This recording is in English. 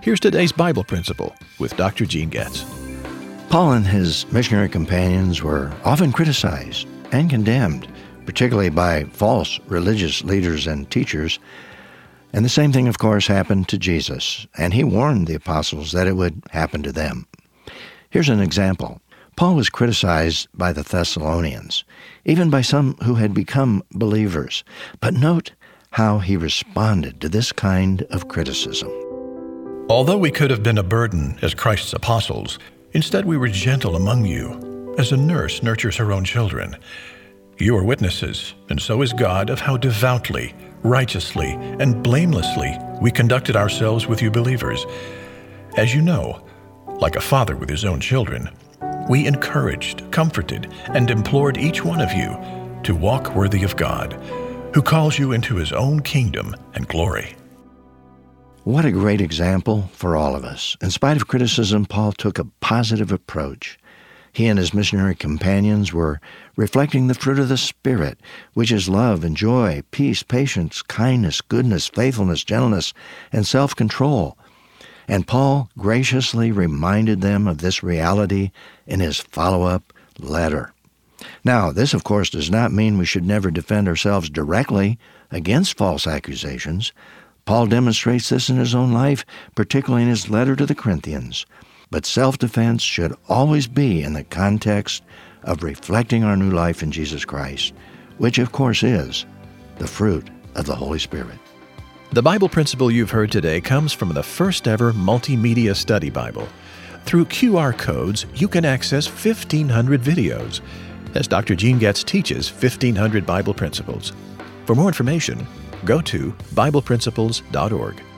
Here's today's Bible principle with Dr. Gene Getz. Paul and his missionary companions were often criticized and condemned, particularly by false religious leaders and teachers. And the same thing, of course, happened to Jesus, and he warned the apostles that it would happen to them. Here's an example. Paul was criticized by the Thessalonians, even by some who had become believers. But note how he responded to this kind of criticism. Although we could have been a burden as Christ's apostles, instead we were gentle among you, as a nurse nurtures her own children. You are witnesses, and so is God, of how devoutly, righteously, and blamelessly we conducted ourselves with you believers. As you know, like a father with his own children, we encouraged, comforted, and implored each one of you to walk worthy of God, who calls you into his own kingdom and glory. What a great example for all of us. In spite of criticism, Paul took a positive approach. He and his missionary companions were reflecting the fruit of the Spirit, which is love and joy, peace, patience, kindness, goodness, faithfulness, gentleness, and self-control. And Paul graciously reminded them of this reality in his follow-up letter. Now, this, of course, does not mean we should never defend ourselves directly against false accusations. Paul demonstrates this in his own life, particularly in his letter to the Corinthians. But self-defense should always be in the context of reflecting our new life in Jesus Christ, which, of course, is the fruit of the Holy Spirit. The Bible principle you've heard today comes from the first ever multimedia study Bible. Through QR codes, you can access 1,500 videos as Dr. Gene Getz teaches 1,500 Bible principles. For more information, go to BiblePrinciples.org.